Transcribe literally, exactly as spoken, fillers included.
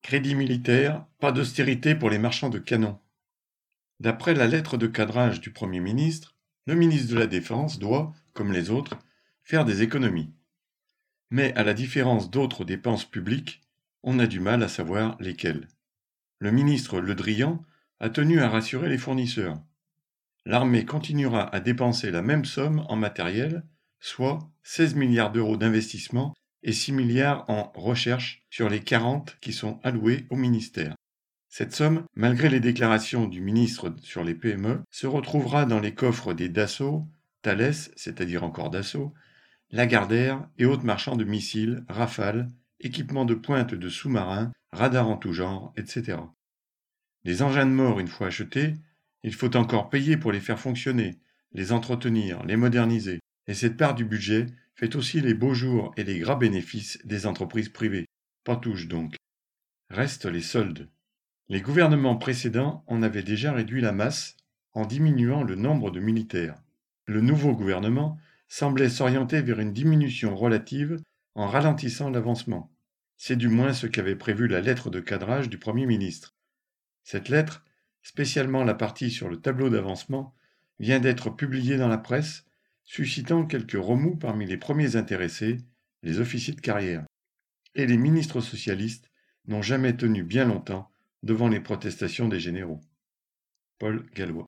Crédit militaire, pas d'austérité pour les marchands de canons. D'après la lettre de cadrage du Premier ministre, le ministre de la Défense doit, comme les autres, faire des économies. Mais à la différence d'autres dépenses publiques, on a du mal à savoir lesquelles. Le ministre Le Drian a tenu à rassurer les fournisseurs. L'armée continuera à dépenser la même somme en matériel, soit seize milliards d'euros d'investissement et six milliards en recherche sur les quarante qui sont alloués au ministère. Cette somme, malgré les déclarations du ministre sur les P M E, se retrouvera dans les coffres des Dassault, Thales, c'est-à-dire encore Dassault, Lagardère et autres marchands de missiles, Rafale, équipements de pointe de sous-marins, radars en tout genre, et cetera. Les engins de mort, une fois achetés, il faut encore payer pour les faire fonctionner, les entretenir, les moderniser. Et cette part du budget fait aussi les beaux jours et les gras bénéfices des entreprises privées. Pas touche donc. Restent les soldes. Les gouvernements précédents en avaient déjà réduit la masse en diminuant le nombre de militaires. Le nouveau gouvernement semblait s'orienter vers une diminution relative en ralentissant l'avancement. C'est du moins ce qu'avait prévu la lettre de cadrage du Premier ministre. Cette lettre, spécialement la partie sur le tableau d'avancement, vient d'être publiée dans la presse, suscitant quelques remous parmi les premiers intéressés, les officiers de carrière. Et les ministres socialistes n'ont jamais tenu bien longtemps devant les protestations des généraux. Paul Gallois.